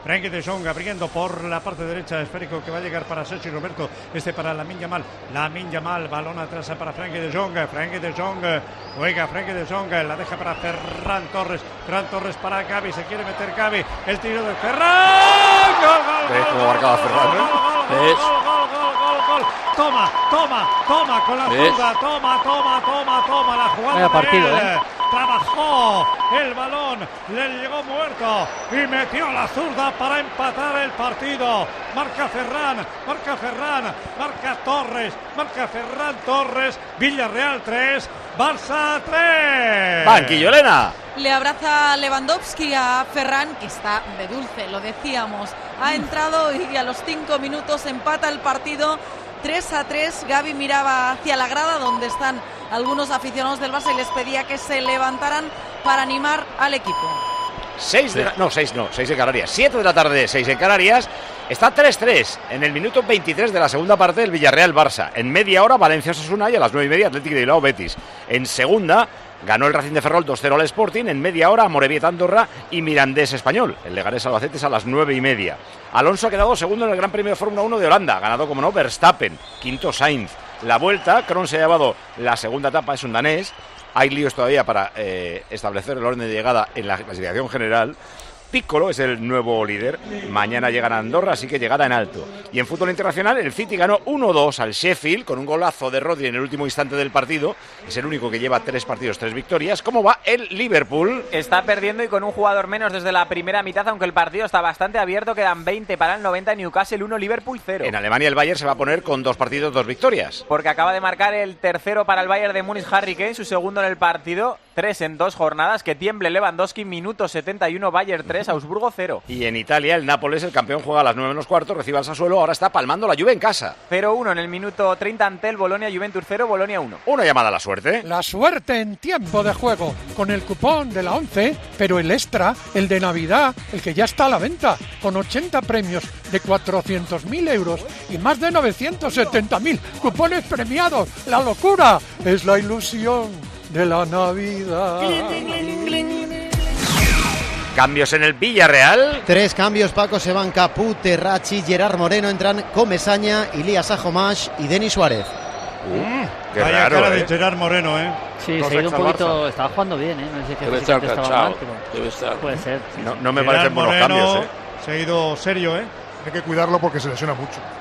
Frenkie de Jong abriendo por la parte derecha, esférico que va a llegar para Sergio Roberto, para Lamine Yamal, balón atrás para Frenkie de Jong, juega Frenkie de Jong, la deja para Ferran Torres para Gavi, se quiere meter Gavi, el tiro de Ferran, gol, toma con la zurda, toma la jugada partido, trabajó el balón, le llegó muerto y metió la zurda para empatar el partido. Marca Ferran, marca Ferran Torres, Villarreal 3, Barça 3. Banquillo, Elena. Le abraza Lewandowski a Ferran, que está de dulce, lo decíamos. Ha entrado y a los 5 minutos empata el partido 3-3. Gavi miraba hacia la grada donde están algunos aficionados del Barça y les pedía que se levantaran para animar al equipo. 6 de Canarias, 7 de la tarde, 6 en Canarias. Está 3-3 en el minuto 23 de la segunda parte del Villarreal-Barça. En media hora Valencia-Osasuna y a las 9:30 Atlético de Bilbao-Betis. En segunda ganó el Racing de Ferrol 2-0 al Sporting. En media hora Amorebieta-Andorra y Mirandés-Español. El Leganés-Albacete a las 9:30. Alonso ha quedado segundo en el Gran Premio de Fórmula 1 de Holanda. Ganado, como no, Verstappen. Quinto Sainz. La vuelta, Krohn se ha llevado la segunda etapa, es un danés. Hay líos todavía para establecer el orden de llegada en la clasificación general. Piccolo es el nuevo líder. Mañana llegan a Andorra, así que llegada en alto. Y en fútbol internacional, el City ganó 1-2 al Sheffield con un golazo de Rodri en el último instante del partido. Es el único que lleva 3 partidos, 3 victorias. ¿Cómo va el Liverpool? Está perdiendo y con un jugador menos desde la primera mitad, aunque el partido está bastante abierto. Quedan 20 para el 90, Newcastle 1, Liverpool 0. En Alemania el Bayern se va a poner con 2 partidos, 2 victorias. Porque acaba de marcar el tercero para el Bayern de Múnich, Harry Kane, su segundo en el partido. 3 en 2 jornadas, que tiemble Lewandowski, minuto 71, Bayern 3, Augsburgo 0. Y en Italia, el Nápoles, el campeón, juega a las 9:15, recibe al Sassuolo, ahora está palmando la Juve en casa. 0-1 en el minuto 30 ante el Bolonia, Juventus 0, Bolonia 1. Una llamada a la suerte. La suerte en tiempo de juego, con el cupón de la 11, pero el extra, el de Navidad, el que ya está a la venta, con 80 premios de 400.000 euros y más de 970.000 cupones premiados. ¡La locura! Es la ilusión de la Navidad. Cambios en el Villarreal. 3 cambios, Paco se van Capú, Terrachi, Gerard Moreno, entran Comesaña, Ilías Ajomash y Denis Suárez. Qué vaya raro, cara de Gerard Moreno, Sí, se ha ido un poquito, estaba jugando bien, no sé qué debe estar estaba cansado, mal, pero debe estar. puede ser. No me parecen buenos cambios, Se ha ido serio, Hay que cuidarlo porque se lesiona mucho.